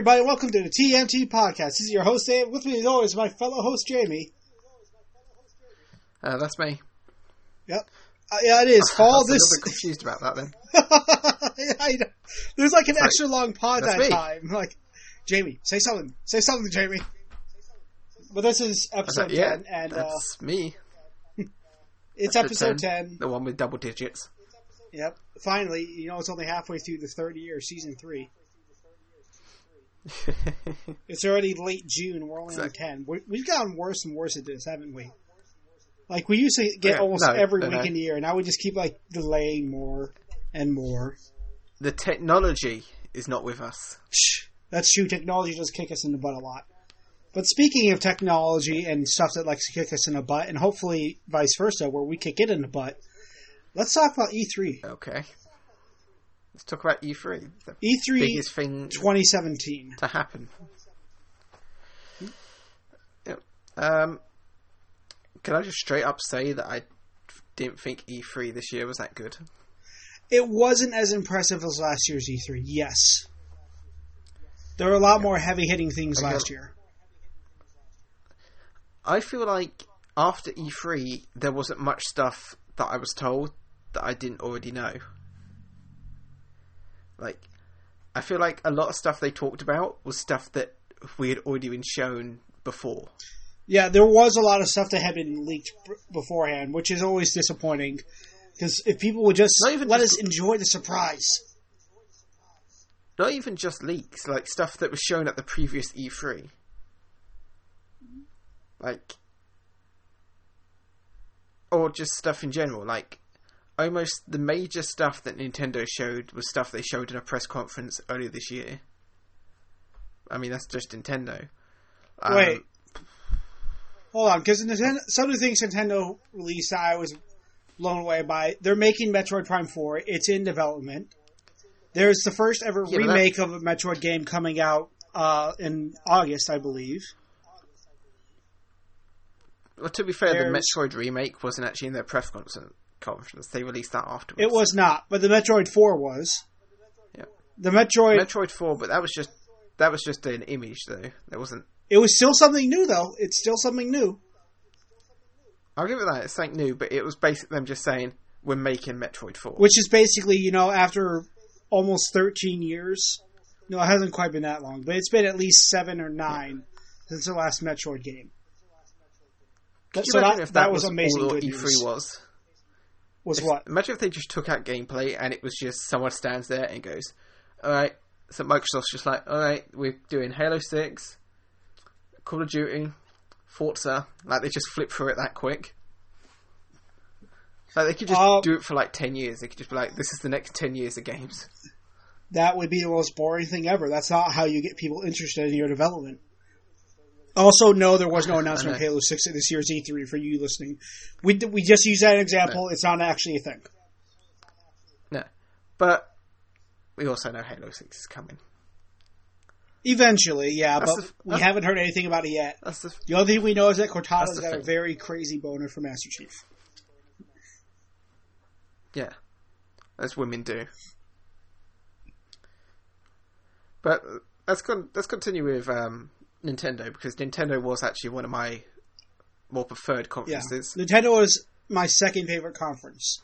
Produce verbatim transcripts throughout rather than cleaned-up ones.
everybody. Welcome to the T M T Podcast. This is your host, Dave. With me, as always, my fellow host, Jamie. Uh, that's me. Yep. Uh, yeah, it is. Fall I was this... a little bit confused about that, then. yeah, I know. There's like an It's extra like, long pod that's that me. time. Like, Jamie, say something. Say something, Jamie. But this is episode like, yeah, ten, and uh, that's me. it's Episode episode ten. The one with double digits. Yep. Finally, you know, it's only halfway through the third year, season three. It's already late June. We're only on Exactly. ten. We, we've gotten worse and worse at this, haven't we? Like, we used to get Yeah, almost no, every no, week no. in the year. Now we just keep, like, delaying more and more. The technology is not with us. Shh. That's true. Technology does kick us in the butt a lot. But speaking of technology and stuff that likes to kick us in the butt, and hopefully vice versa, where we kick it in the butt, let's talk about E three. Okay. Let's talk about E three. The E three biggest thing twenty seventeen. to happen. Yep. Um, can I just straight up say that I didn't think E three this year was that good? It wasn't as impressive as last year's E three, yes. There were a lot more heavy-hitting things Okay. last year. I feel like after E three, there wasn't much stuff that I was told that I didn't already know. Like, I feel like a lot of stuff they talked about was stuff that we had already been shown before. Yeah, there was a lot of stuff that had been leaked b- beforehand, which is always disappointing. Because if people would just Not even let just- us enjoy the surprise. Not even just leaks, like stuff that was shown at the previous E three. Like, or just stuff in general. Like, almost the major stuff that Nintendo showed was stuff they showed in a press conference earlier this year. I mean, that's just Nintendo. Um, Wait. Hold on, because some of the things Nintendo released that I was blown away by, they're making Metroid Prime four. It's in development. There's the first ever Yeah, but remake of a Metroid game coming out uh, in August, I believe. Well, to be fair, There's- the Metroid remake wasn't actually in their press conference. conference. They released that afterwards. It was not, but the Metroid four was. Yeah. The Metroid... Metroid four, but that was just that was just an image, though. There wasn't. It was still something new, though. It's still something new. I'll give it that. It's something new, but it was basically them just saying, we're making Metroid four. Which is basically, you know, after almost thirteen years. No, it hasn't quite been that long, but it's been at least seven or nine since the last Metroid game. Could you so imagine that, if that that was was amazing all good E three news. was? Was If- what? Imagine if they just took out gameplay and it was just someone stands there and goes, alright, so Microsoft's just like, alright, we're doing Halo six, Call of Duty, Forza, like they just flip through it that quick. Like they could just Uh, do it for like ten years. They could just be like, this is the next ten years of games. That would be the most boring thing ever. That's not how you get people interested in your development. Also, no, there was no announcement of know. Halo six at this year's E three for you listening. We we just use that example. No. It's not actually a thing. No. But we also know Halo six is coming. Eventually, yeah, That's but the- we that's- haven't heard anything about it yet. That's the The only thing we know is that Cortana's That's the got a thing. very crazy boner for Master Chief. Yeah, as women do. But uh, let's con- let's continue with um, Nintendo, because Nintendo was actually one of my more preferred Yeah, conferences. Nintendo is my second favorite conference.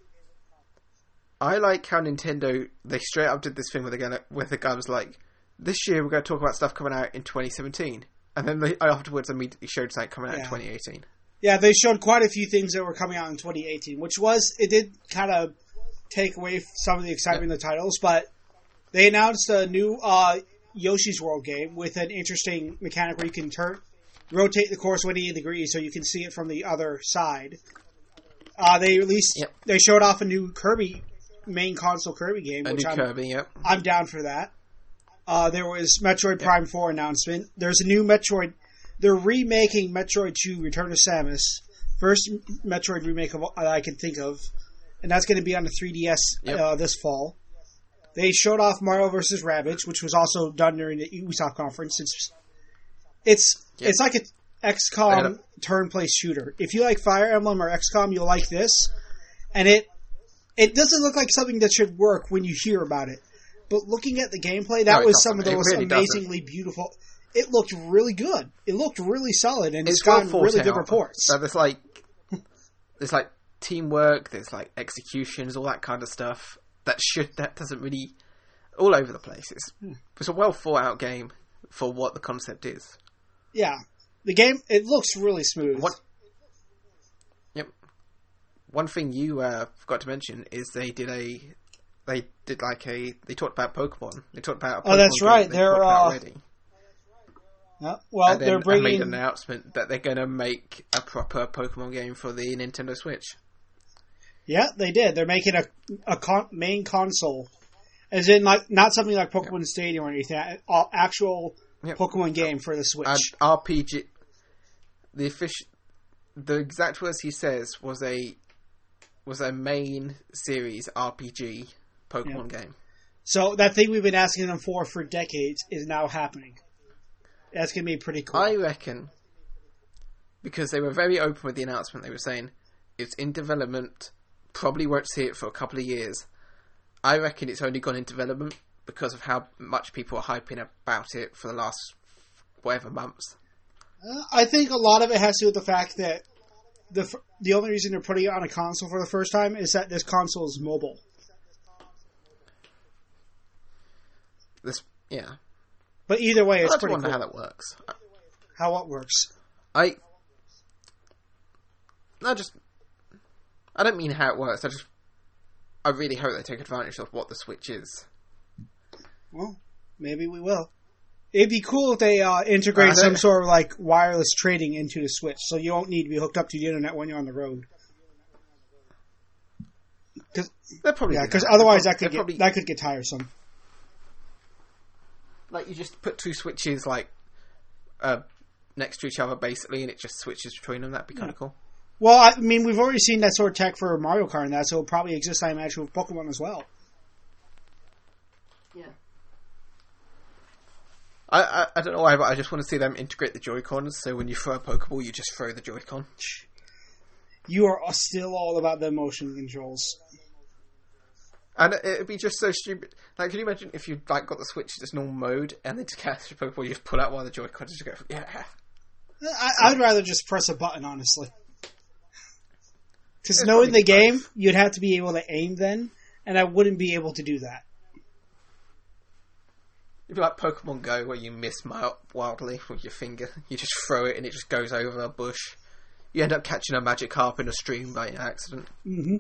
I like how Nintendo, they straight up did this thing where the guy, where the guy was like, this year we're going to talk about stuff coming out in twenty seventeen. And then they afterwards immediately showed something coming out Yeah. in twenty eighteen. Yeah, they showed quite a few things that were coming out in twenty eighteen, which was, it did kind of take away some of the excitement of the titles, but they announced a new uh, Yoshi's World game with an interesting mechanic where you can turn, rotate the course one hundred eighty degrees so you can see it from the other side. Uh, they released, Yep. they showed off a new Kirby, main console Kirby game, A which new I'm, Kirby, yep. I'm down for that. Uh, there was Metroid Prime four announcement. There's a new Metroid. They're remaking Metroid two Return of Samus. First Metroid remake of, that I can think of. And that's going to be on the three D S Yep. uh, this fall. They showed off Mario versus. Rabbids, which was also done during the Ubisoft conference. It's it's, Yep. it's like an X I had COM a- turn-based shooter. If you like Fire Emblem or X COM, you'll like this. And it it doesn't look like something that should work when you hear about it. but looking at the gameplay, that No, it was doesn't. some of the It most really doesn't. amazingly beautiful. It looked really good. It looked really solid, and it's, It's well gotten thought really out. good reports. So there's like, there's like teamwork, there's like executions, all that kind of stuff. That should that doesn't really all over the place. It's it's a well thought out game for what the concept is. Yeah, the game it looks really smooth. What? Yep. One thing you uh, forgot to mention is they did a they did like a they talked about Pokemon. They talked about a Pokemon Oh, that's game right. they They're, talked about uh, already. Yeah, well, And then they're I bringing. made an announcement that they're going to make a proper Pokemon game for the Nintendo Switch. Yeah, they did. They're making a a con- main console, as in like not something like Pokemon Stadium or anything. An actual Yep. Pokemon game for the Switch. An R P G. The official, the exact words he says was a was a main series R P G Pokemon game. So that thing we've been asking them for for decades is now happening. That's gonna be pretty cool. I reckon because they were very open with the announcement. They were saying it's in development. Probably won't see it for a couple of years. I reckon it's only gone in development because of how much people are hyping about it for the last whatever months. Uh, I think a lot of it has to do with the fact that the f- the only reason they're putting it on a console for the first time is that this console is mobile. This, yeah. But either way, it's I just pretty wonder cool. how that works. How it works. I, I just, I don't mean how it works. I just, I really hope they take advantage of what the Switch is. Well, maybe we will. It'd be cool if they uh, integrate Uh, some they- sort of like wireless trading into the Switch, so you don't need to be hooked up to the internet when you're on the road. Cause, They're probably yeah, do because that. otherwise They're that could prob- get they're that could get tiresome. probably, like you just put two switches like uh, next to each other basically, and it just switches between them. That'd be kind of cool. Well, I mean, we've already seen that sort of tech for Mario Kart and that, so it'll probably exist, I imagine, with Pokemon as well. Yeah. I, I I don't know why, but I just want to see them integrate the Joy-Cons, so when you throw a Pokeball, you just throw the Joy-Con. You are still all about the motion controls. And it'd be just so stupid. Like, can you imagine if you like got the Switch just normal mode, and then to cast your Pokeball, you just pull out one of the Joy-Cons and just go, yeah. I, I'd rather just press a button, honestly. Because It's knowing probably the game, both. you'd have to be able to aim then, and I wouldn't be able to do that. It'd be like Pokemon Go, where you miss mi- wildly with your finger. You just throw it, and it just goes over a bush. You end up catching a Magikarp in a stream by accident. Mm-hmm.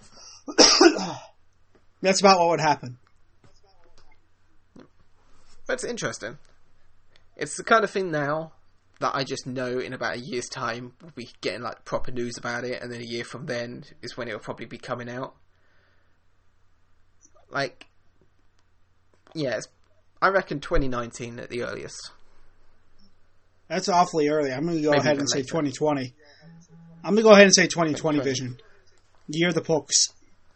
That's about what would happen. But it's interesting. It's the kind of thing now that I just know in about a year's time we'll be getting like proper news about it, and then a year from then is when it'll probably be coming out. Like, yeah, it's, I reckon twenty nineteen at the earliest. That's awfully early. I'm going to go Maybe ahead even and say later. twenty twenty. I'm going to go ahead and say twenty twenty twenty. vision. Year of the Pokes.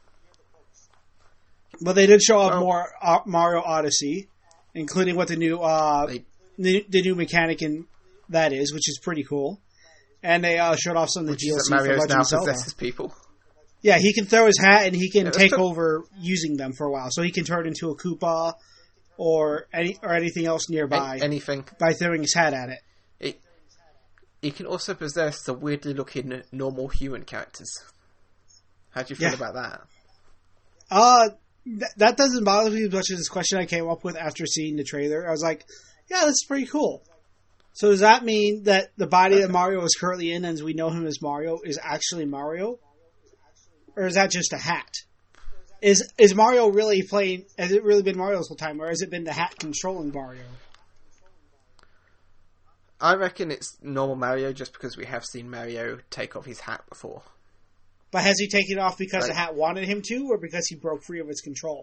But they did show off Well- more uh, Mario Odyssey, including what the new uh, They- the, the new mechanic in that is, which is pretty cool. And they uh, showed off some of the Which D L is C that for Mario's Legend now of Zelda. possesses people. Yeah, he can throw his hat and he can Yeah, take that's over using them for a while. So he can turn into a Koopa or any or anything else nearby An- anything. by throwing his hat at it. It, it can also possess the weirdly looking normal human characters. How do you feel Yeah. about that? Uh, th- that doesn't bother me as much as this question I came up with after seeing the trailer. I was like, yeah, this is pretty cool. So does that mean that the body that Mario is currently in, as we know him as Mario, is actually Mario? Or is that just a hat? Is is Mario really playing, has it really been Mario this whole time, or has it been the hat controlling Mario? I reckon it's normal Mario just because we have seen Mario take off his hat before. But has he taken it off because Right. the hat wanted him to, or because he broke free of its control?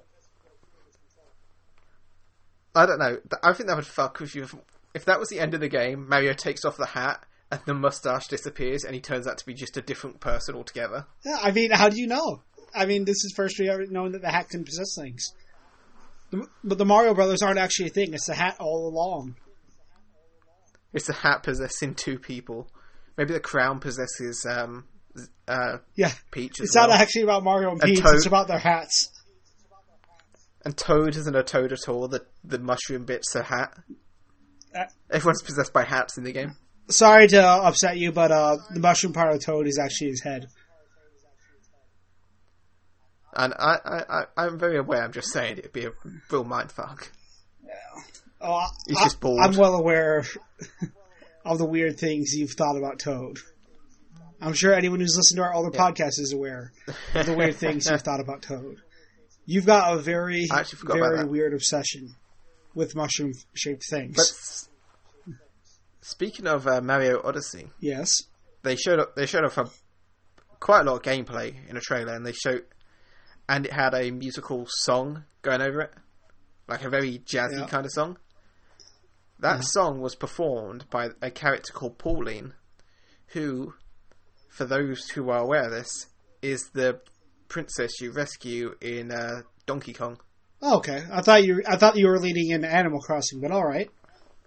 I don't know. Th- I think that would fuck with you. If, if that was the end of the game, Mario takes off the hat and the mustache disappears and he turns out to be just a different person altogether. Yeah, I mean, how do you know? I mean, this is first we ever known that the hat can possess things. The- But the Mario Brothers aren't actually a thing. It's the hat all along. It's the hat possessing two people. Maybe the crown possesses um, z- uh, Yeah. Peach as It's well. not actually about Mario and And Peach. Toad. It's about their hats. And Toad isn't a Toad at all. The the mushroom bit's a hat. Uh, Everyone's possessed by hats in the game. Sorry to upset you, but uh, the mushroom part of Toad is actually his head. And I, I, I, I'm very aware, I'm just saying, it'd be a real mindfuck. Yeah. Oh, He's I, just bored. I'm well aware of the weird things you've thought about Toad. I'm sure anyone who's listened to our older yeah. podcast is aware of the weird things you've thought about Toad. You've got a very, very weird obsession with mushroom-shaped things. But speaking of uh, Mario Odyssey, yes, they showed up. They showed off a, quite a lot of gameplay in a trailer, and they showed, and it had a musical song going over it, like a very jazzy yeah. kind of song. That yeah. song was performed by a character called Pauline, who, for those who are aware of this, is the princess you rescue in uh, Donkey Kong. Oh, okay. I thought you. I thought you were leading into Animal Crossing, but all right.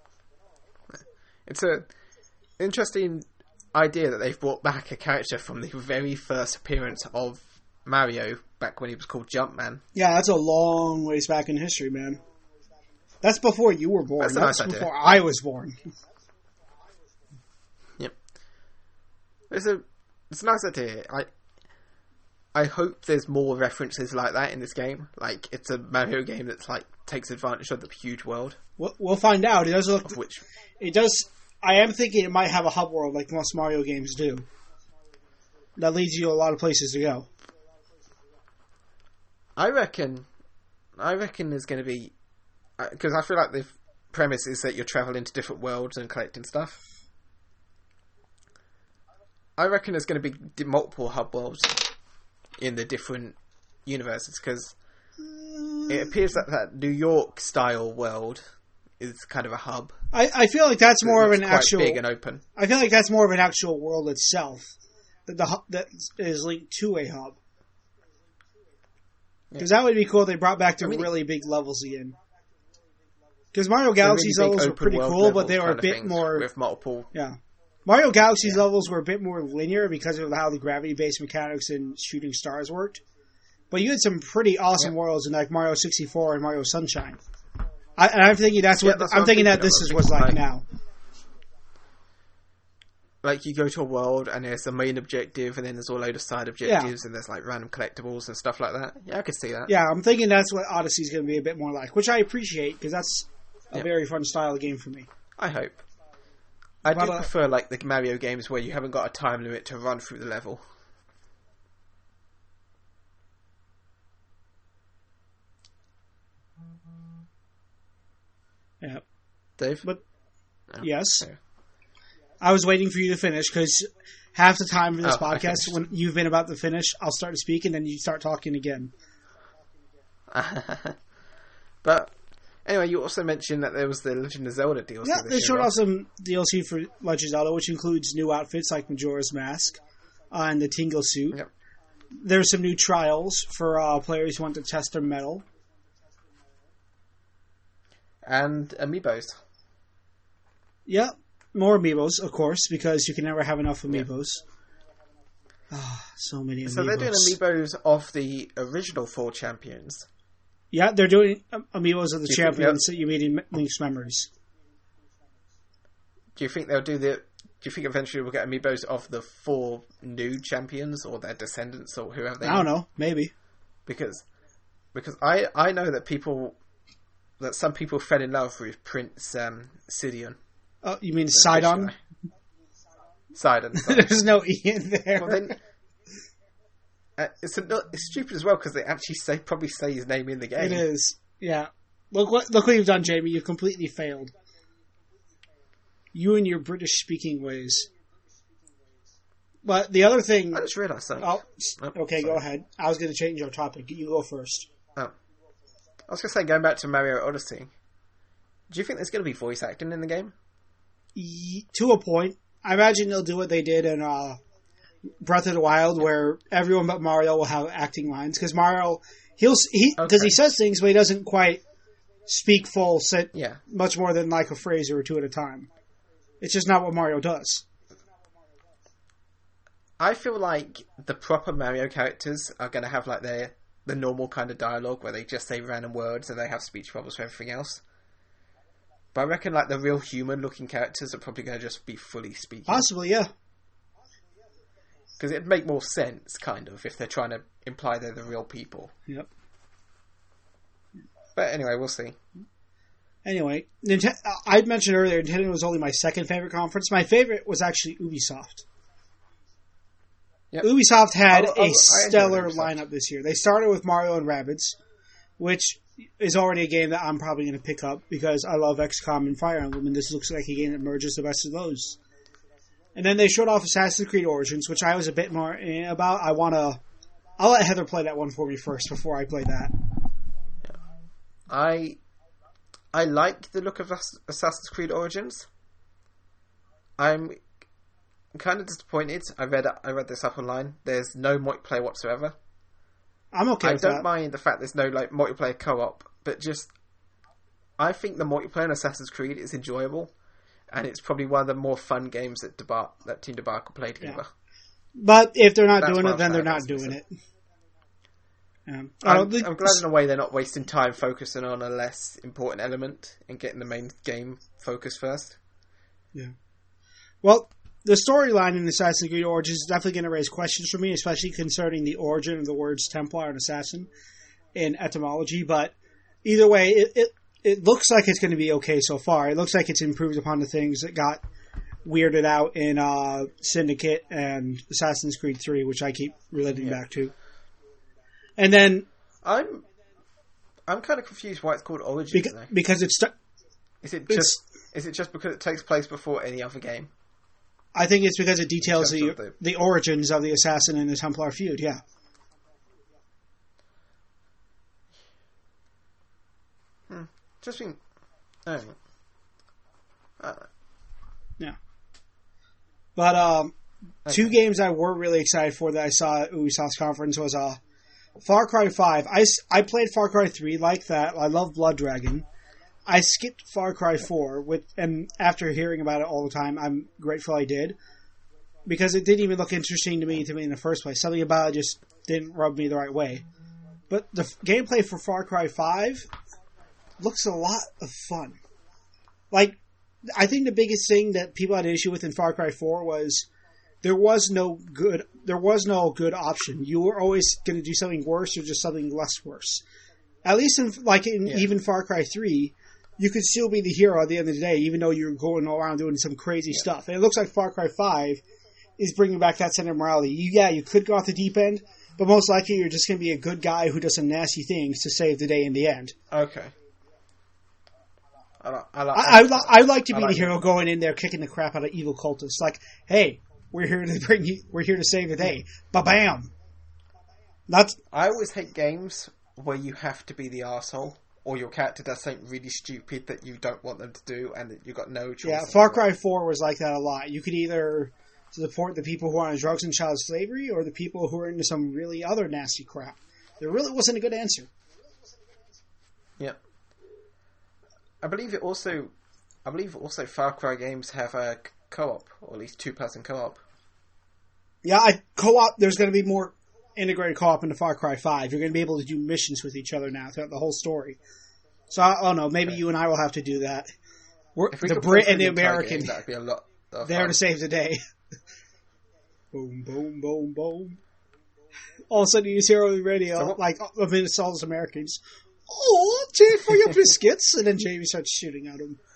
It's a interesting idea that they've brought back a character from the very first appearance of Mario back when he was called Jumpman. Yeah, that's a long ways back in history, man. That's before you were born. That's, that's nice before idea. I was born. Yep. It's a it's a nice idea. I I hope there's more references like that in this game. Like, it's a Mario game that's like takes advantage of the huge world. We'll, we'll find out. It does look. Of which it does. I am thinking it might have a hub world like most Mario games do. That leads you to a lot of places to go. I reckon. I reckon there's going to be, because I feel like the premise is that you're traveling to different worlds and collecting stuff. I reckon there's going to be multiple hub worlds in the different universes, because it appears that that New York style world is kind of a hub. I, I feel like that's more of an quite actual big and open. I feel like that's more of an actual world itself that the hub, that is linked to a hub. Because yeah. that would be cool. If they brought back the I mean, really big levels again. Because Mario Galaxy's really levels were pretty cool, but they were a bit more with multiple. Yeah, Mario Galaxy's yeah. levels were a bit more linear because of how the gravity-based mechanics and shooting stars worked. But you had some pretty awesome yeah. worlds in like Mario sixty-four and Mario Sunshine. I, and I'm thinking that's what yeah, that's I'm, what thinking, thinking that this is what's like, like now. Like, you go to a world and there's the main objective, and then there's all a load of side objectives, yeah. and there's like random collectibles and stuff like that. Yeah, I could see that. Yeah, I'm thinking that's what Odyssey's going to be a bit more like, which I appreciate because that's a yeah. very fun style of game for me. I hope. I but, do uh, prefer like the Mario games where you haven't got a time limit to run through the level. Yeah, Dave. But no. yes. Okay. I was waiting for you to finish because half the time in this oh, podcast, when you've been about to finish, I'll start to speak and then you start talking again. But anyway, you also mentioned that there was the Legend of Zelda D L C. Yeah, they showed off some D L C for Legend of Zelda, which includes new outfits like Majora's Mask uh, and the Tingle suit. Yep. There's some new trials for uh, players who want to test their mettle. And amiibos. Yeah. More amiibos, of course, because you can never have enough amiibos. Ah, yeah. oh, so many amiibos. So they're doing amiibos of the original four champions. Yeah, they're doing amiibos of the do champions that you meet in Link's Memories. Do you think they'll do the... Do you think eventually we'll get amiibos of the four new champions or their descendants or whoever they are? I don't know. Maybe. Because because I, I know that people... That some people fell in love with Prince um, Sidon. Oh, you mean Sidon? Sidon. There's no E in there. Well, then, uh, it's, a, it's stupid as well because they actually say probably say his name in the game. It is. Yeah. Look what look what you've done, Jamie. You've completely failed. You and your British speaking ways. But the other thing. I just realised that. Oh, oh, okay, sorry. Go ahead. I was going to change our topic. You go first. Oh. I was going to say, going back to Mario Odyssey, do you think there's going to be voice acting in the game? To a point. I imagine they'll do what they did in uh, Breath of the Wild, where everyone but Mario will have acting lines. Because Mario, he'll he because okay. he says things, but he doesn't quite speak full, set yeah. much more than like a phrase or two at a time. It's just not what Mario does. I feel like the proper Mario characters are going to have like their the normal kind of dialogue where they just say random words and they have speech bubbles for everything else. But I reckon like the real human-looking characters are probably going to just be fully speaking. Possibly, yeah. Because it'd make more sense, kind of, if they're trying to imply they're the real people. Yep. But anyway, we'll see. Anyway, Nintendo, I mentioned earlier, Nintendo was only my second favorite conference. My favorite was actually Ubisoft. Yep. Ubisoft had I, I, a stellar lineup this year. They started with Mario and Rabbids, which is already a game that I'm probably going to pick up because I love X COM and Fire Emblem, and this looks like a game that merges the best of those. And then they showed off Assassin's Creed Origins, which I was a bit more eh, about. I want to... I'll let Heather play that one for me first before I play that. Yeah. I I like the look of Assassin's Creed Origins. I'm kind of disappointed. I read I read this up online. There's no multiplayer whatsoever. I'm okay I with don't that. mind the fact there's no like multiplayer co-op, but just I think the multiplayer in Assassin's Creed is enjoyable, and it's probably one of the more fun games that Debar- that Team Debark play together. Yeah. But if they're not That's doing what it, I'm then they're saying, not doing it. Um, I'm, uh, the- I'm glad in a way they're not wasting time focusing on a less important element and getting the main game focused first. Yeah. Well, the storyline in Assassin's Creed Origins is definitely going to raise questions for me, especially concerning the origin of the words Templar and Assassin in etymology. But either way, it, it, it looks like it's going to be okay so far. It looks like it's improved upon the things that got weirded out in uh, Syndicate and Assassin's Creed three, which I keep relating Yeah. back to. And then... I'm I'm kind of confused why it's called Origins. Because, though. because it's... Is it it's- just is it just because it takes place before any other game? I think it's because it details In the, terms of the origins of the Assassin and the Templar feud, yeah. Hmm. Just think. I don't know. I don't know. Yeah. But um, Okay. two games I were really excited for that I saw at Ubisoft's conference was uh, Far Cry five. I, s- I played Far Cry three, like that. I love Blood Dragon. I skipped Far Cry four, with, and after hearing about it all the time, I'm grateful I did. Because it didn't even look interesting to me to me in the first place. Something about it just didn't rub me the right way. But the f- gameplay for Far Cry five looks a lot of fun. Like, I think the biggest thing that people had an issue with in Far Cry four was there was no good there was no good option. You were always going to do something worse or just something less worse. At least in like in Yeah. even Far Cry three, you could still be the hero at the end of the day, even though you're going around doing some crazy Yeah. stuff. And it looks like Far Cry five is bringing back that sense of morality. You, yeah, you could go off the deep end, but most likely you're just going to be a good guy who does some nasty things to save the day in the end. Okay. I like. I like. I, I, li- I like to I be like the hero going in there kicking the crap out of evil cultists. Like, hey, we're here to bring you. We're here to save the day. Ba bam. Not I always hate games where you have to be the arsehole, or your character does something really stupid that you don't want them to do, and that you've got no choice. yeah. in Far it. Cry Four was like that a lot. You could either support the people who are on drugs and child slavery, or the people who are into some really other nasty crap. There really wasn't a good answer. Yeah. I believe it also. I believe also Far Cry games have a c- co-op, or at least two-person co-op. Yeah, I co-op. There's going to be more integrated co-op into Far Cry Five. You're going to be able to do missions with each other now throughout the whole story. So I don't know. Maybe Okay. you and I will have to do that. We're If we the could Brit play and the through entire American game, that'd be a lot. Of there fun. to save the day. Boom, boom, boom, boom. All of a sudden you just hear on the radio, So what- like, a minute all those Americans. Oh, Jay for your biscuits. And then Jamie starts shooting at him.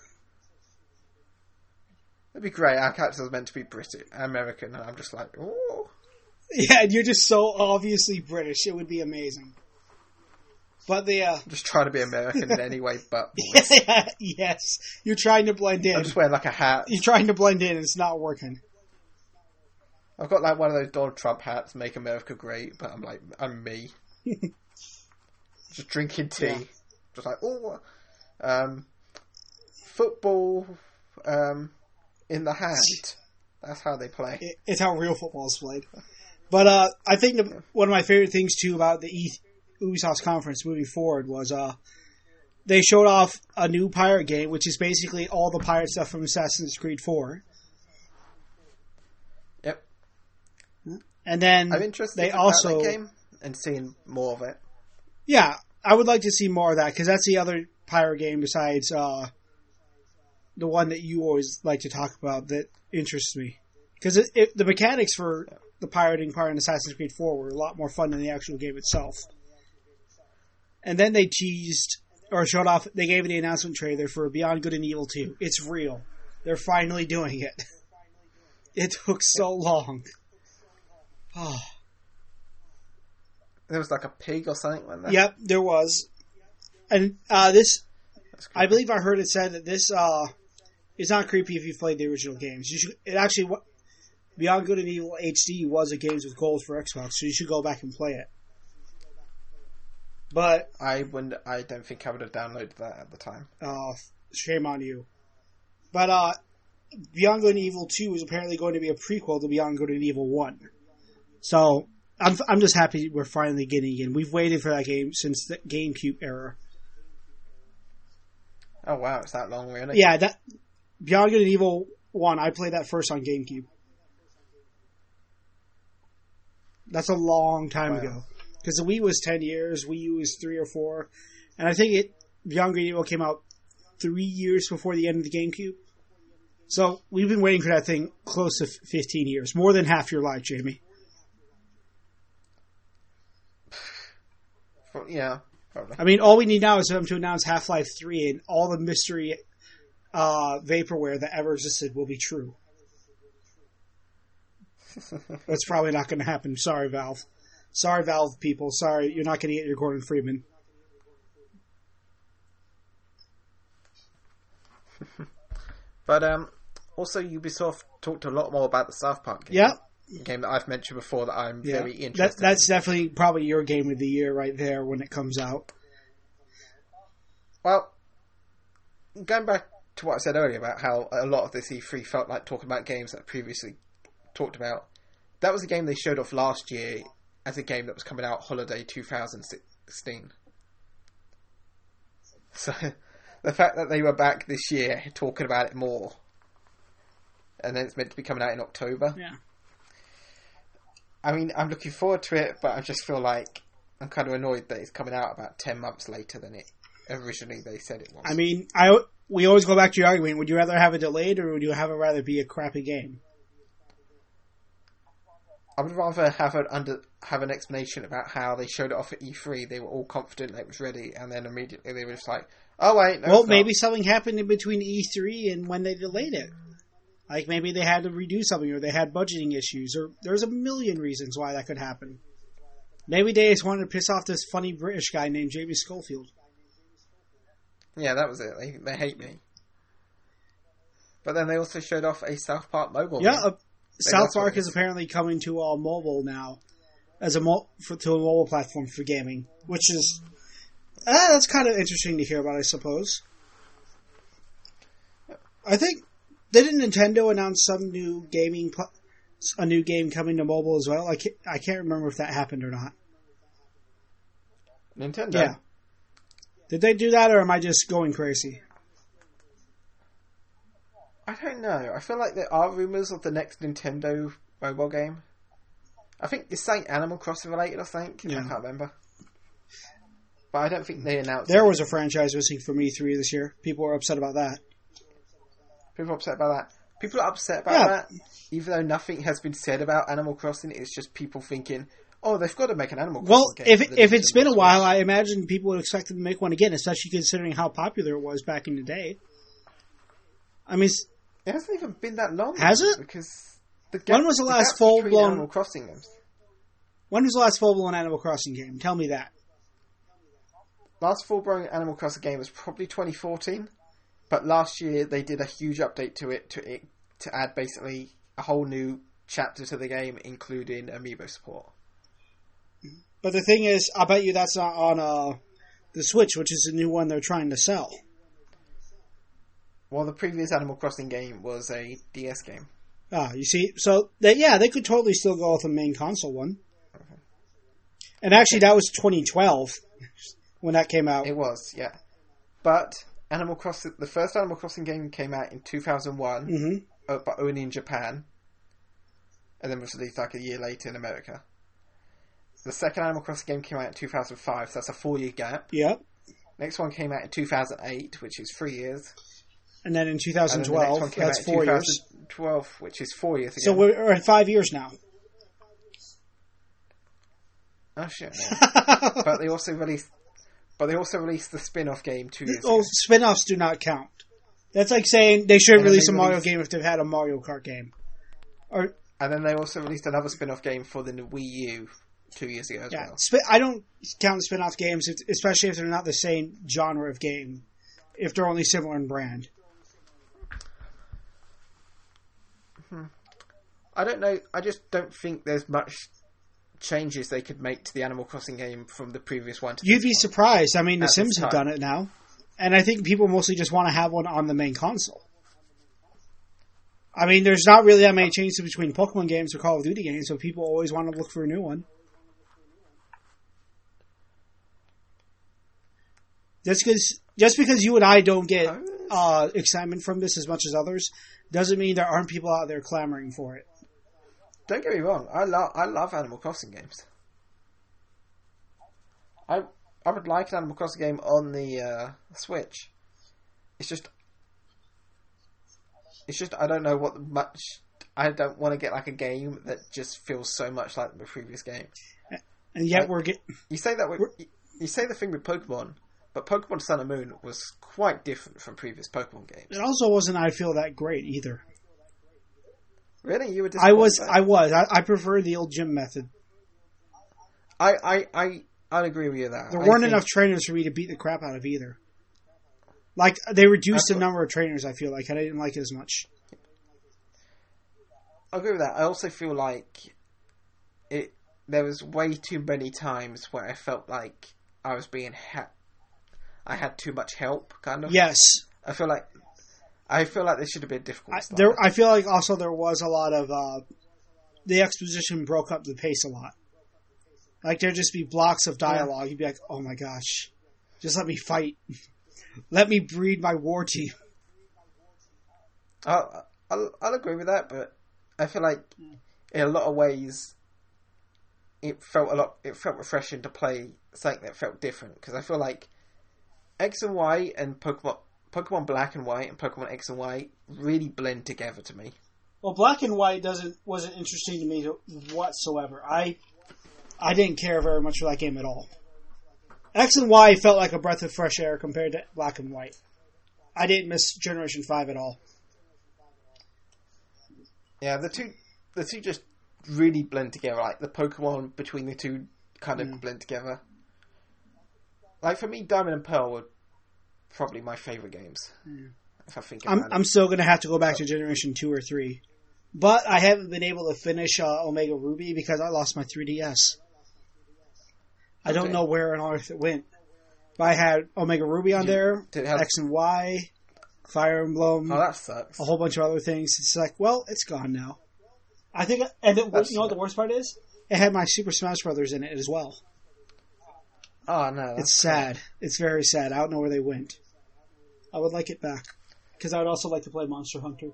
That'd be great. Our character's meant to be British, American, and I'm just like, oh. Yeah, and you're just so obviously British. It would be amazing. But the, uh... Just trying to be American in any way, but yes. You're trying to blend in. I'm just wearing like a hat. You're trying to blend in and it's not working. I've got like one of those Donald Trump hats, "Make America Great," but I'm like, I'm me. Just drinking tea. Yeah. Just like, oh. Um, football um, in the hand. That's how they play. It, it's how real football is played. But uh, I think the, one of my favorite things, too, about the e- Ubisoft's conference moving forward was uh, they showed off a new pirate game, which is basically all the pirate stuff from Assassin's Creed four. Yep. And then I'm interested they about also... that game and seeing more of it. Yeah, I would like to see more of that because that's the other pirate game besides uh, the one that you always like to talk about that interests me. Because it, it, the mechanics for the pirating part in Assassin's Creed four were a lot more fun than the actual game itself. And then they teased or showed off. They gave the announcement trailer for Beyond Good and Evil two. It's real. They're finally doing it. It took so long. Oh. There was like a pig or something like that. Yep, there was. And uh, this, I believe I heard it said that this uh, is not creepy if you played the original games. You should. It actually, Beyond Good and Evil H D was a Games with Gold for Xbox, so you should go back and play it. But I wouldn't. I don't think I would have downloaded that at the time. Uh, shame on you. But uh, Beyond Good and Evil two is apparently going to be a prequel to Beyond Good and Evil one. So I'm I'm just happy we're finally getting in. We've waited for that game since the GameCube era. Oh wow, it's that long, really? Yeah, that Beyond Good and Evil one. I played that first on GameCube. That's a long time wow. ago. Because the Wii was ten years, Wii U was three or four, and I think it Beyond Good and Evil came out three years before the end of the GameCube. So we've been waiting for that thing close to fifteen years, more than half your life, Jamie. Yeah, probably. I mean, all we need now is for them to announce Half-Life three, and all the mystery uh, vaporware that ever existed will be true. That's probably not going to happen. Sorry, Valve. Sorry, Valve people. Sorry, you're not going to get your Gordon Freeman. But um, also Ubisoft talked a lot more about the South Park game. Yeah. Game that I've mentioned before that I'm yeah. very interested that, That's in. definitely probably your game of the year right there when it comes out. Well, going back to what I said earlier about how a lot of this E three felt like talking about games that I previously talked about, that was a game they showed off last year as a game that was coming out holiday two thousand sixteen. So the fact that they were back this year talking about it more, and then it's meant to be coming out in October. Yeah. I mean, I'm looking forward to it, but I just feel like I'm kind of annoyed that it's coming out about ten months later than it originally they said it was. I mean, I we always go back to your argument. Would you rather have it delayed, or would you have it rather be a crappy game? I would rather have an under have an explanation about how they showed it off at E three. They were all confident that it was ready, and then immediately they were just like, "Oh wait, no." Well, maybe something happened in between E three and when they delayed it. Like maybe they had to redo something, or they had budgeting issues, or there's a million reasons why that could happen. Maybe they just wanted to piss off this funny British guy named Jamie Schofield. Yeah, that was it. They they hate me. But then they also showed off a South Park mobile Yeah, game. uh, South Park is apparently coming to all mobile now, as a mo- for, to a mobile platform for gaming, which is uh, that's kind of interesting to hear about, I suppose. I think didn't Nintendo announce some new gaming, pl- a new game coming to mobile as well? I can't, I can't remember if that happened or not. Nintendo. Yeah. Did they do that, or am I just going crazy? I don't know. I feel like there are rumours of the next Nintendo mobile game. I think it's something Animal Crossing related, I think. Yeah. I can't remember. But I don't think they announced There it. was a franchise missing from E three this year. People were upset about that. People are upset about that. People are upset about Yeah. that, even though nothing has been said about Animal Crossing. It's just people thinking, oh, they've got to make an Animal Crossing Well, game. if for the if it's Nintendo been a Switch. while, I imagine people would expect them to make one again, especially considering how popular it was back in the day. I mean, s- It hasn't even been that long. Has it? Because the gap, When was the the last gaps between full-blown- Animal Crossing games? when was the last full-blown Animal Crossing game? Tell me that. Last full-blown Animal Crossing game was probably twenty fourteen, but last year they did a huge update to it to it, to add basically a whole new chapter to the game, including amiibo support. But the thing is, I bet you that's not on uh, the Switch, which is the new one they're trying to sell. Well, the previous Animal Crossing game was a D S game. Ah, you see, so they, yeah, they could totally still go with the main console one. And actually, that was twenty twelve when that came out. It was, yeah. But Animal Crossing, the first Animal Crossing game came out in two thousand one, Mm-hmm. uh, but only in Japan, and then was released like a year later in America. the second Animal Crossing game came out in two thousand five, so that's a four-year gap. Yep. Next one came out in two thousand eight, which is three years. And then in two thousand twelve, and then the next one came that's out in four twenty years. twelve, which is four years again. So we're at five years now. Oh shit! Yeah. But they also released, but they also released the spin-off game two years Oh, ago. spin-offs do not count. That's like saying they should And then release they a Mario released- game if they've had a Mario Kart game. Or And then they also released another spin-off game for the Wii U two years ago as yeah, well. sp- I don't count spin-off games, if- especially if they're not the same genre of game. If they're only similar in brand. I don't know. I just don't think there's much changes they could make to the Animal Crossing game from the previous one to You'd this be one. surprised. I mean, The At Sims this have time. done it now. And I think people mostly just want to have one on the main console. I mean, there's not really that many changes between Pokemon games or Call of Duty games, so people always want to look for a new one. Just because, just because you and I don't get uh, excitement from this as much as others, doesn't mean there aren't people out there clamoring for it. Don't get me wrong. I love I love Animal Crossing games. I I would like an Animal Crossing game on the uh, Switch. It's just it's just I don't know what much. I don't want to get like a game that just feels so much like the previous game. And yet Like, we're get You say that with, We're- you say the thing with Pokemon, but Pokemon Sun and Moon was quite different from previous Pokemon games. it also wasn't. I feel that great either. Really, you were. I was. disappointed? I was. I, I prefer the old gym method. I, I, I, I'd agree with you there. There I weren't think- enough trainers for me to beat the crap out of either. Like they reduced the That's what- number of trainers. I feel like and I didn't like it as much. I agree with that. I also feel like it. There was way too many times where I felt like I was being ha- I had too much help, kind of. Yes, I feel like I feel like this should have been difficult. I, to start there. with. I feel like also there was a lot of uh, the exposition broke up the pace a lot. Like there'd just be blocks of dialogue. You'd be like, "Oh my gosh, just let me fight, let me breed my war team." I'll, I'll, I'll agree with that, but I feel like in a lot of ways it felt a lot. It felt refreshing to play something that felt different because I feel like X and Y and Pokemon, Pokemon Black and White and Pokemon X and Y really blend together to me. Well, Black and White doesn't wasn't interesting to me whatsoever. I I didn't care very much for that game at all. X and Y felt like a breath of fresh air compared to Black and White. I didn't miss Generation Five at all. Yeah, the two, the two just really blend together. Like the Pokemon between the two kind of Mm. blend together. Like for me, Diamond and Pearl were probably my favorite games. If I think about I'm it. I'm still gonna have to go back to Generation Two or Three, but I haven't been able to finish uh, Omega Ruby because I lost my three D S. I don't Okay. know where on earth it went. But I had Omega Ruby on Did you- there, did it have- X and Y, Fire Emblem. Oh, that sucks. a whole bunch of other things. It's like, well, it's gone now. I think, and it, That's you know what the worst part is? It had my Super Smash Brothers in it as well. Oh no, that's It's sad. It's very sad. I don't know where they went. I would like it back because I would also like to play Monster Hunter.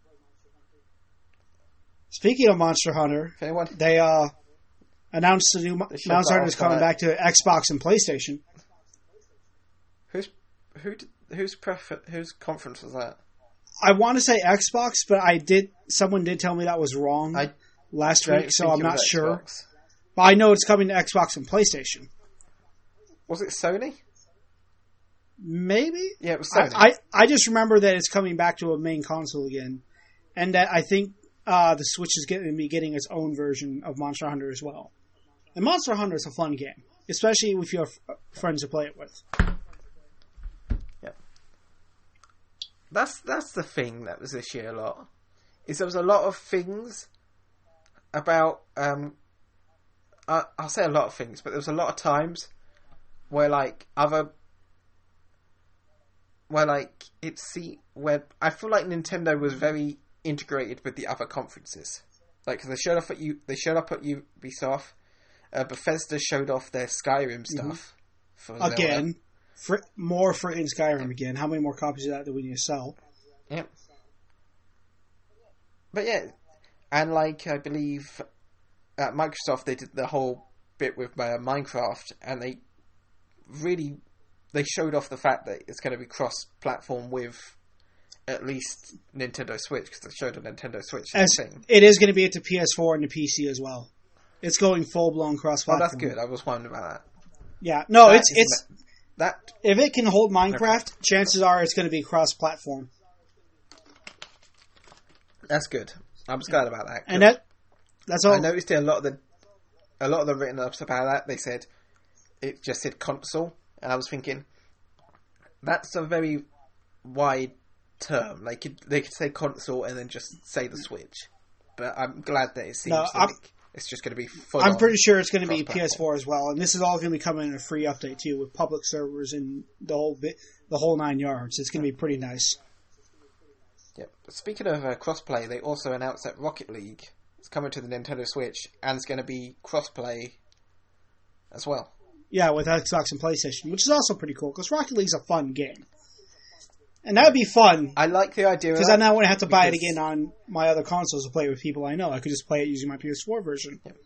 Speaking of Monster Hunter, If anyone, they uh, announced the new Mo- They showed Monster that Hunter is off coming that- back to Xbox and PlayStation. who's who did, whose prefer, whose conference was that? I want to say Xbox, but I did. Someone did tell me that was wrong I last don't week, so think I'm it not was sure. Xbox. But I know it's coming to Xbox and PlayStation. Was it Sony? Maybe. Yeah, it was I, Sony. I, I just remember that it's coming back to a main console again, and that I think uh, the Switch is going to be getting its own version of Monster Hunter as well. And Monster Hunter is a fun game, especially if you have f- friends to play it with. That's that's the thing that was this year a lot. Is there was a lot of things about um I, I'll say a lot of things, but there was a lot of times where like other where like it's see where I feel like Nintendo was very integrated with the other conferences. Like 'cause they showed up at you they showed up at Ubisoft. Uh, Bethesda showed off their Skyrim stuff for Zelda. Again, fr- more freaking Skyrim again. How many more copies of that do we need to sell? Yep. But yeah, and like I believe at Microsoft they did the whole bit with uh, Minecraft, and they really they showed off the fact that it's going to be cross-platform with at least Nintendo Switch, because they showed a Nintendo Switch As, thing. It is going to be at the P S four and the P C as well. It's going full-blown cross-platform. Oh, that's good. I was wondering about that. Yeah, no, That it's is it's ma- that. if it can hold Minecraft, chances are it's going to be cross-platform. That's good. I was glad about that. And that that's all. I noticed a lot of the a lot of the written ups about that. They said it just said console, and I was thinking that's a very wide term. They could they could say console and then just say the Switch. But I'm glad that it seems No, like it's just going to be full. I'm pretty sure it's going to be P cross-platform. S four as well, and this is all going to be coming in a free update too, with public servers and the whole bit, the whole nine yards. It's going to be pretty nice. Yep. Speaking of uh, crossplay, they also announced that Rocket League is coming to the Nintendo Switch and it's going to be crossplay as well. Yeah, with Xbox and PlayStation, which is also pretty cool because Rocket League's a fun game, and that would be fun I like the idea because of I that now wouldn't have to buy it because- again on my other consoles to play with people I know. I could just play it using my P S four version. Yep.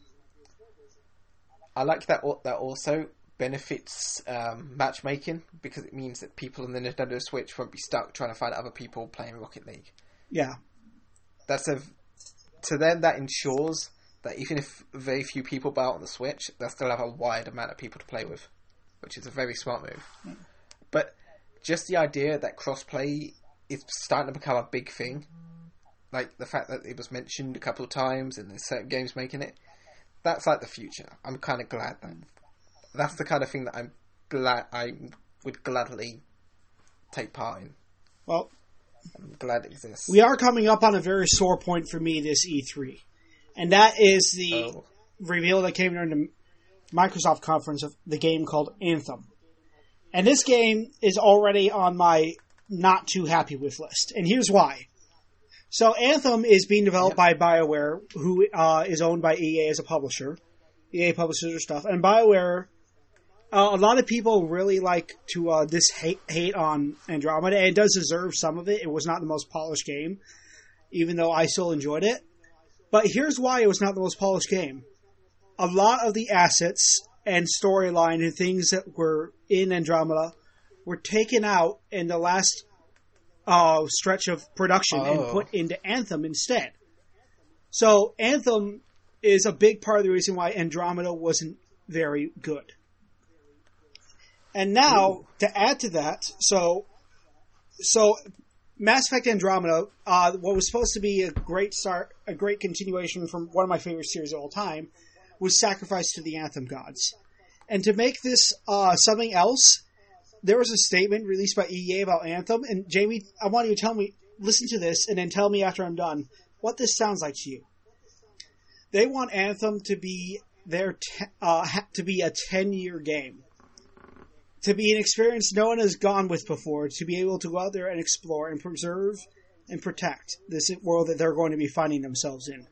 I like that. al- That also benefits um, matchmaking because it means that people on the Nintendo Switch won't be stuck trying to find other people playing Rocket League. Yeah, That's a to them that ensures that even if very few people buy it on the Switch, they'll still have a wide amount of people to play with, which is a very smart move. Mm. But just the idea that crossplay is starting to become a big thing, like the fact that it was mentioned a couple of times and there's certain games making it, that's like the future. I'm kind of glad that that's the kind of thing that I'm glad I would gladly take part in. well, I'm glad it exists. we are coming up on a very sore point for me this E three, and that is the Oh. reveal that came during the Microsoft conference of the game called Anthem. And this game is already on my not too happy with list, and here's why. So Anthem is being developed Yep. by BioWare, who uh, is owned by E A as a publisher. E A publishes their stuff, and BioWare. Uh, a lot of people really like to uh, this hate hate on Andromeda, and it does deserve some of it. It was not the most polished game, even though I still enjoyed it. But here's why it was not the most polished game. A lot of the assets and storyline and things that were in Andromeda were taken out in the last uh, stretch of production and Oh. put into Anthem instead. So Anthem is a big part of the reason why Andromeda wasn't very good. And now, Ooh. to add to that, so so Mass Effect Andromeda, uh, what was supposed to be a great start, a great continuation from one of my favorite series of all time, was sacrificed to the Anthem gods. And to make this uh, something else, there was a statement released by E A about Anthem. And Jamie, I want you to tell me, listen to this, and then tell me after I'm done what this sounds like to you. They want Anthem to be their te- uh, ha- to be a ten-year game. To be an experience no one has gone with before, to be able to go out there and explore and preserve and protect this world that they're going to be finding themselves in.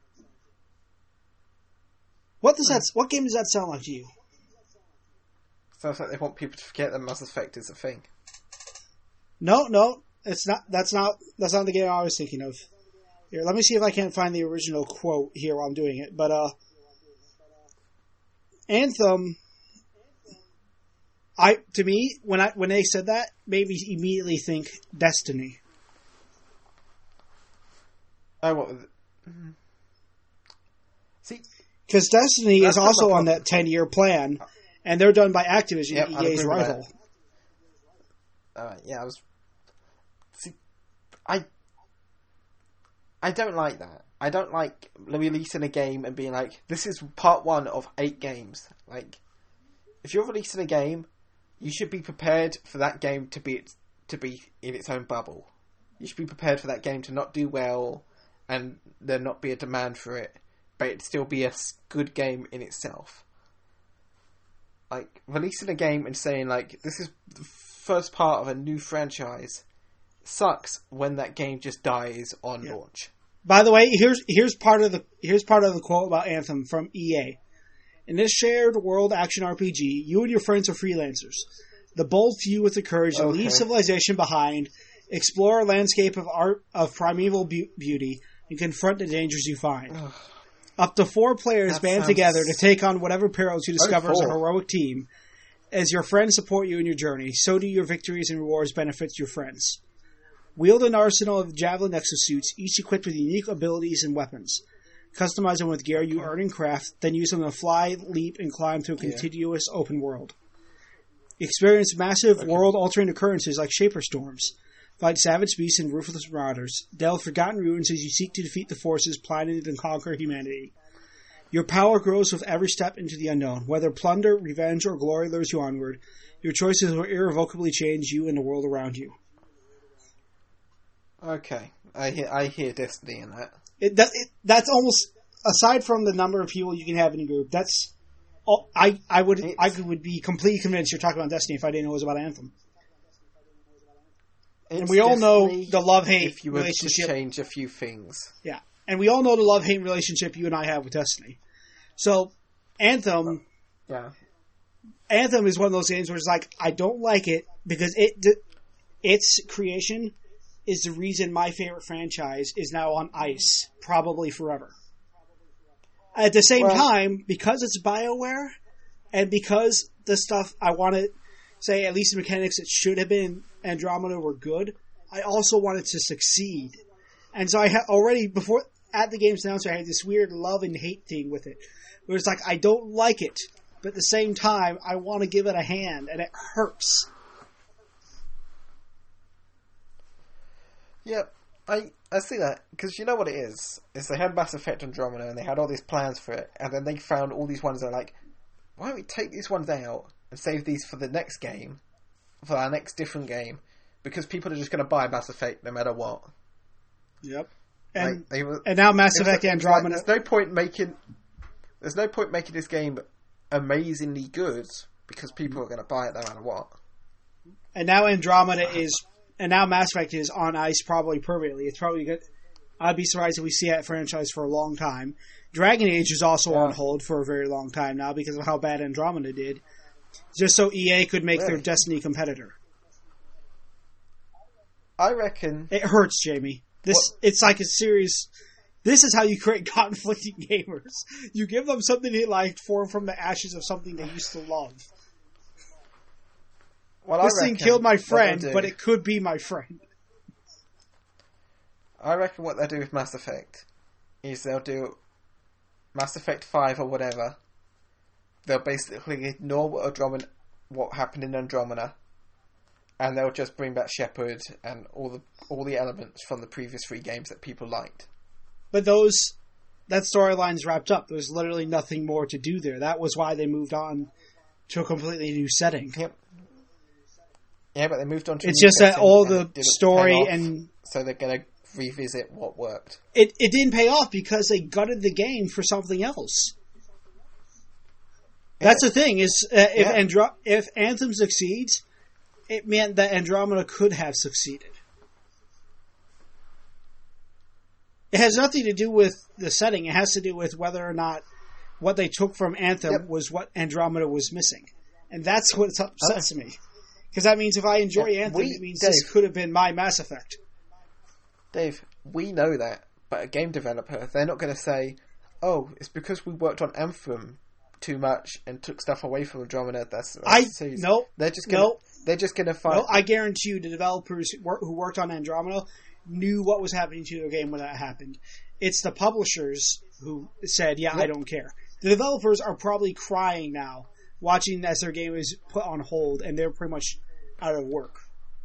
What does that? What game does that sound like to you? Sounds like they want people to forget that Mass Effect is a thing. No, no, it's not. That's not. That's not the game I was thinking of. Here, let me see if I can't find the original quote here while I'm doing it. But uh, Anthem. I to me when I when they said that made me immediately think Destiny. Oh, what? was it? Mhm. See, Because Destiny That's is not also my on that ten-year plan, and they're done by Activision, Yep, I'd E A's agree with rival. uh, yeah, I was. See, I. I don't like that. I don't like releasing a game and being like, "This is part one of eight games." Like, if you're releasing a game, you should be prepared for that game to be to be in its own bubble. You should be prepared for that game to not do well, and there not be a demand for it, but it still be a s- good game in itself. Like, releasing a game and saying, like, this is the first part of a new franchise sucks when that game just dies on Yeah. launch. By the way, here's here's part of the here's part of the quote about Anthem from E A. In this shared world action R P G, you and your friends are freelancers. The bold few with the courage to Okay. leave civilization behind, explore a landscape of art of primeval be- beauty, and confront the dangers you find. Ugh. Up to four players That band sounds- together to take on whatever perils you discover as a four. heroic team. As your friends support you in your journey, so do your victories and rewards benefit your friends. Wield an arsenal of javelin exosuits, each equipped with unique abilities and weapons. Customize them with gear you earn and craft, then use them to fly, leap, and climb through a Yeah. continuous open world. Experience massive Okay. world-altering occurrences like Shaper Storms. Fight savage beasts and ruthless marauders. Delve forgotten ruins as you seek to defeat the forces planning to conquer humanity. Your power grows with every step into the unknown. Whether plunder, revenge, or glory lures you onward, your choices will irrevocably change you and the world around you. Okay, I hear I hear Destiny in that. It, that, it, that's almost, aside from the number of people you can have in a group, that's all, I, I would It's- I would be completely convinced you're talking about Destiny if I didn't know it was about Anthem. And It's we all know Destiny the love-hate if you were to relationship. change a few things. Yeah. And we all know the love-hate relationship you and I have with Destiny. So, Anthem... Yeah. Anthem is one of those games where it's like, I don't like it because it its creation is the reason my favorite franchise is now on ice, probably forever. At the same Well- time, because it's BioWare, and because the stuff I want to say, at least the mechanics that should have been Andromeda were good, I also wanted to succeed. And so I had already, before, at the game's announcement, I had this weird love and hate thing with it. Where it's like, I don't like it, but at the same time, I want to give it a hand, and it hurts. Yep, I I see that because you know what it is. Is they had Mass Effect Andromeda and they had all these plans for it, and then they found all these ones that are like, why don't we take these ones out and save these for the next game, for our next different game, because people are just going to buy Mass Effect no matter what. Yep. And Like, they were, and now Mass it was Effect like- it was Andromeda. Like, there's no point making. There's no point making this game amazingly good because people are going to buy it no matter what. And now Andromeda is, and now Mass Effect is on ice probably permanently. It's probably good. I'd be surprised if we see that franchise for a long time. Dragon Age is also Yeah. on hold for a very long time now because of how bad Andromeda did. Just so E A could make their Really? Destiny competitor. I reckon. It hurts, Jamie. This What? it's like a series. This is how you create conflicting gamers. You give them something they like, form from the ashes of something they used to love. Well, This I thing reckon killed my what they'll friend, do- but it could be my friend. I reckon what they'll do with Mass Effect is they'll do Mass Effect five or whatever. They'll basically ignore what Andromeda, what happened in Andromeda, and they'll just bring back Shepard and all the all the elements from the previous three games that people liked. But those that storyline's wrapped up. There's literally nothing more to do there. That was why they moved on to a completely new setting. Yep. Yeah, but they moved on to. a It's new just that setting all and the it didn't story pay off, and so they're going to revisit what worked. it, it didn't pay off because they gutted the game for something else. That's the thing is uh, if Yeah. Andro- if Anthem succeeds, it meant that Andromeda could have succeeded. It has nothing to do with the setting. It has to do with whether or not what they took from Anthem Yep. was what Andromeda was missing. And that's what upsets me. Because that means if I enjoy Yeah, Anthem, we- it means this Dave. could have been my Mass Effect. Dave, we know that, but a game developer, they're not going to say, "Oh, it's because we worked on Anthem too much and took stuff away from Andromeda." That's, that's I the season." no, They're just gonna, no, they're just going to find. no. I guarantee you, the developers who wor- who worked on Andromeda knew what was happening to their game when that happened. It's the publishers who said, "Yeah, I Yep. don't care." The developers are probably crying now, watching as their game is put on hold, and they're pretty much out of work.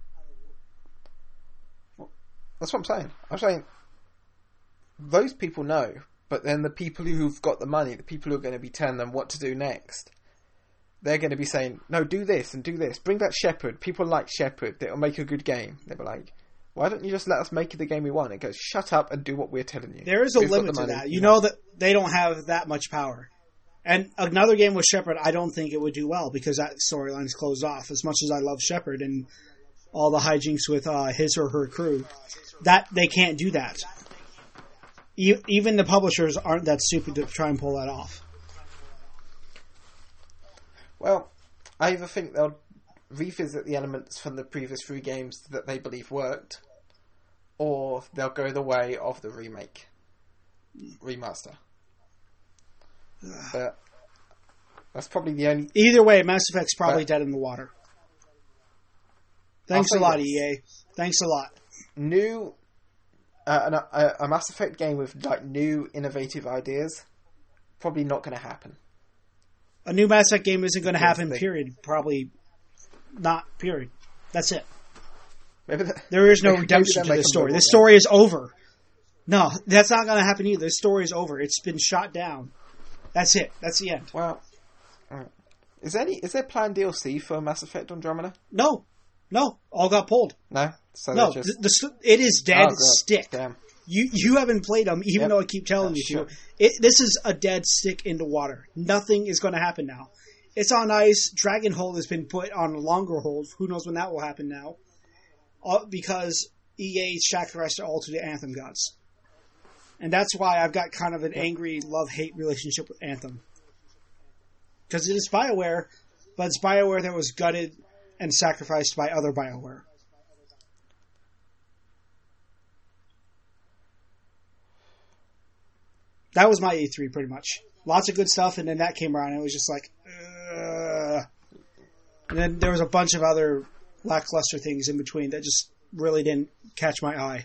That's what I'm saying. I'm saying those people know, but then the people who've got the money, the people who are going to be telling them what to do next, they're going to be saying, "No, do this and do this. Bring back Shepard. People like Shepard. It'll make a good game." They'll be like, "Why don't you just let us make the game we want?" It goes, "Shut up and do what we're telling you." There is a We've got limit the to money, that. You know that they don't have that much power. And another game with Shepard, I don't think it would do well because that storyline is closed off. As much as I love Shepard and all the hijinks with uh, his or her crew, that they can't do that. E- even the publishers aren't that stupid to try and pull that off. Well, I either think they'll revisit the elements from the previous three games that they believe worked, or they'll go the way of the remake, remaster. But that's probably the only. Either way, Mass Effect's probably but, dead in the water. Thanks a lot, this. E A. Thanks a lot. New, uh, a, a Mass Effect game with like new innovative ideas, probably not going to happen. A new Mass Effect game isn't going to happen. They, period. Probably not. Period. That's it. Maybe that, there is no redemption to this story. This story is over. No, that's not going to happen either. This story is over. It's been shot down. That's it. That's the end. Well, is there any? Is there planned D L C for Mass Effect Andromeda? No, no, all got pulled. No, so no. Just... The, the, it is dead oh, stick. Damn. You you haven't played them, even yep. though I keep telling that's you to. It, this is a dead stick in the water. Nothing is going to happen now. It's on ice. Dragonhold has been put on a longer hold. Who knows when that will happen now? Uh, because E A sacrificed it all to the Anthem gods. And that's why I've got kind of an angry love-hate relationship with Anthem. Because it is BioWare, but it's BioWare that was gutted and sacrificed by other BioWare. That was my E three, pretty much. Lots of good stuff, and then that came around, and it was just like, ugh. And then there was a bunch of other lackluster things in between that just really didn't catch my eye.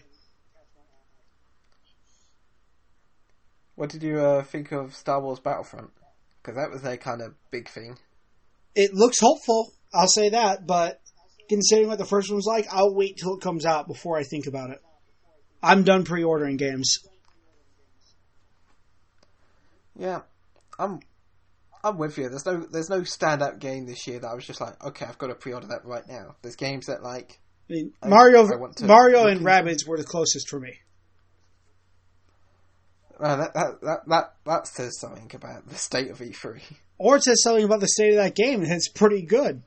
What did you uh, think of Star Wars Battlefront? Because that was their kind of big thing. It looks hopeful, I'll say that, but considering what the first one was like, I'll wait till it comes out before I think about it. I'm done pre-ordering games. Yeah, I'm I'm with you. There's no there's no standout game this year that I was just like, okay, I've got to pre-order that right now. There's games that like I mean, Mario I, I Mario and Rabbids were the closest for me. Uh, that, that that that that says something about the state of E three. Or it says something about the state of that game, and it's pretty good.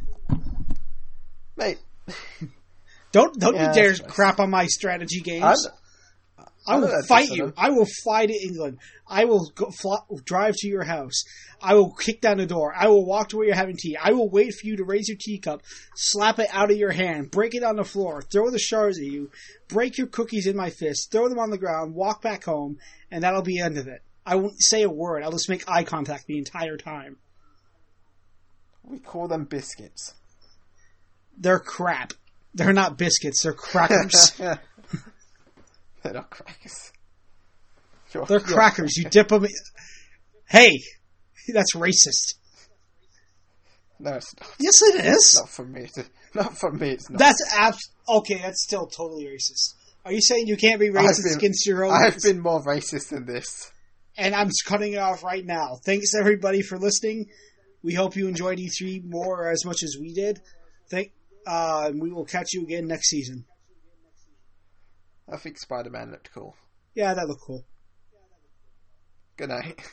Mate, don't don't yeah, you dare crap on my strategy games. I'm, I will fight you. I will fly to England. I will go fly, drive to your house. I will kick down the door. I will walk to where you're having tea. I will wait for you to raise your teacup, slap it out of your hand, break it on the floor, throw the shards at you, break your cookies in my fist, throw them on the ground, walk back home, and that'll be the end of it. I won't say a word. I'll just make eye contact the entire time. We call them biscuits. They're crap. They're not biscuits. They're crackers. They're not crackers. You're, They're crackers. You dip them in... Hey! That's racist. No, it's not. Yes, it is. Not for me. To, not for me, it's not. That's abs... Okay, that's still totally racist. Are you saying you can't be racist been, against your own... I've been more racist than this. And I'm cutting it off right now. Thanks, everybody, for listening. We hope you enjoyed E three more or as much as we did. Thank, uh, and we will catch you again next season. I think Spider-Man looked cool. Yeah, that looked cool. Good night.